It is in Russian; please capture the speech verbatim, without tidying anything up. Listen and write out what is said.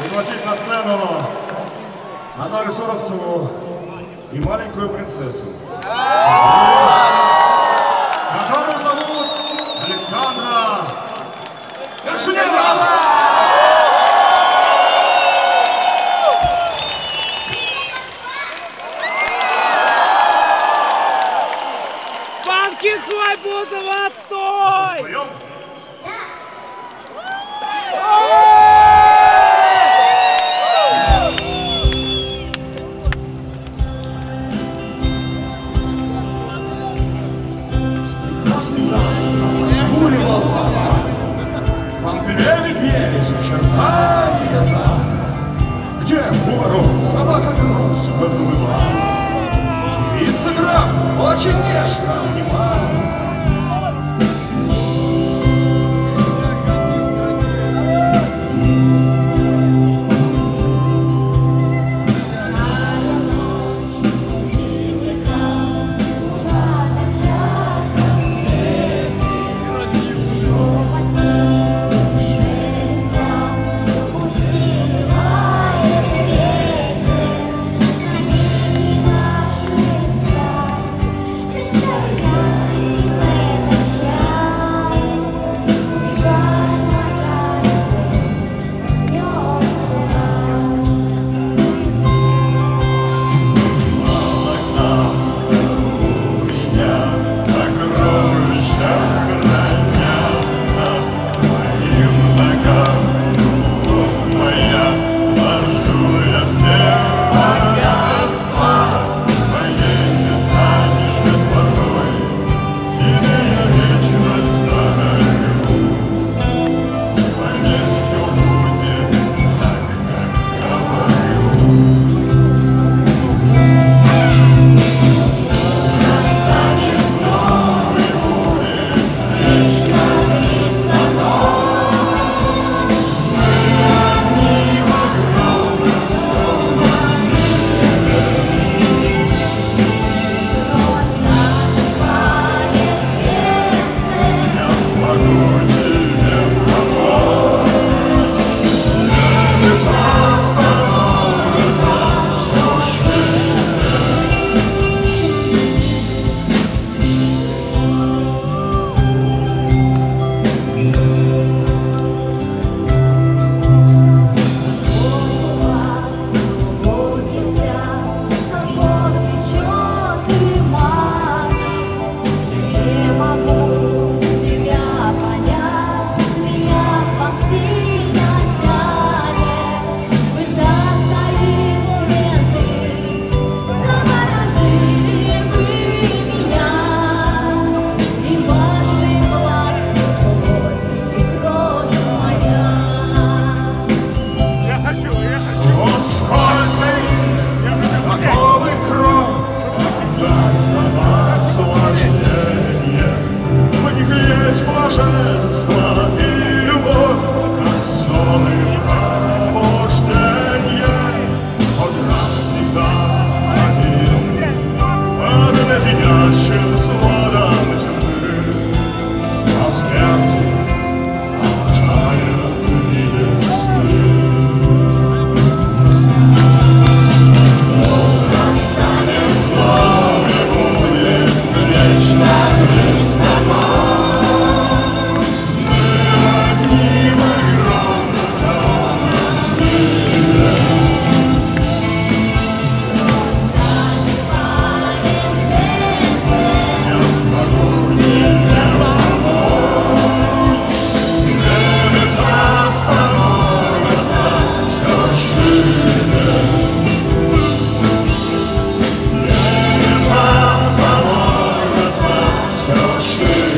пригласить на сцену Наталью Суровцеву и маленькую принцессу. Которую зовут Александра Горшунева. Панкихой Бузова, отстой! Споем? Разгуливал папа, во мгле виднелись очертания замка, где у ворот собака грустно завыла. Девица граф очень нежно обнимала. Блаженство и любовь, как сон и пробуждение. Он раз всегда один, под леденящим сводом тьмы. О смерти обожает видеть сны. Утро встанет снова и будет вечно грызть домой. Shit.